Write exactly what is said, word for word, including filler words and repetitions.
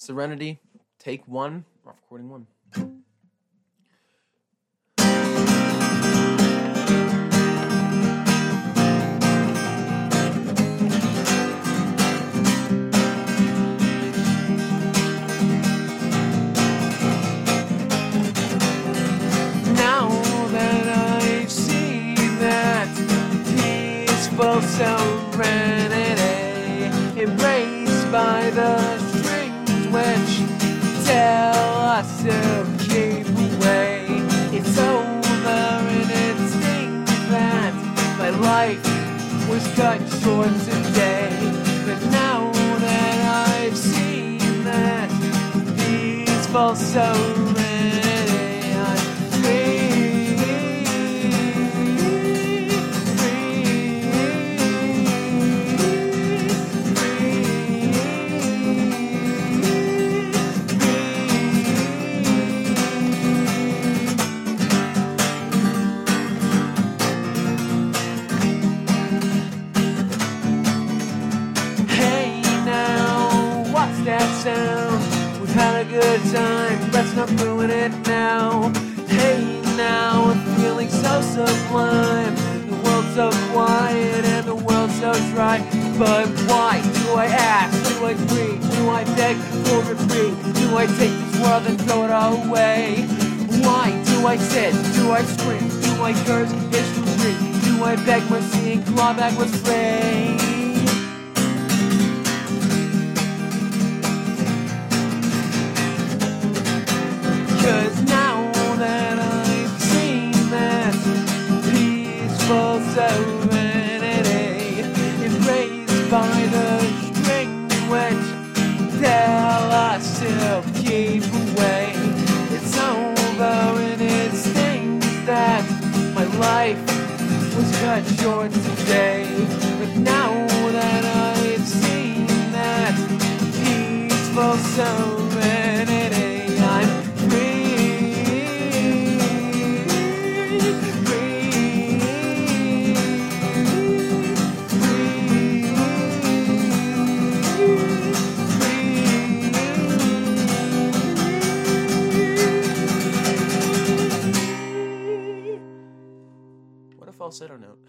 Serenity, take one, off recording one. Now that I've seen that peaceful serenity embraced by the strings which tell us to keep away, it's over and it stings that my life was cut short today. But now that I've seen that peaceful serenity, I'm free, free, Hey now, what's that sound? We've had a good time, let's not ruin it now. Hey now, I'm feeling so sublime. The world's so quiet and the world's so dry. But why do I ask? Do I breathe? Do I beg for retreat? Do I take this world and throw it all away? Why do I sit? Do I scream? Do I curse history? Do I beg mercy and claw back what's free? Cause now that I've seen that peaceful serenity embraced by the strings which tell us to keep away, it's over and it stings that my life was cut short today. But now that I've seen that peaceful serenity, I'm falsetto note.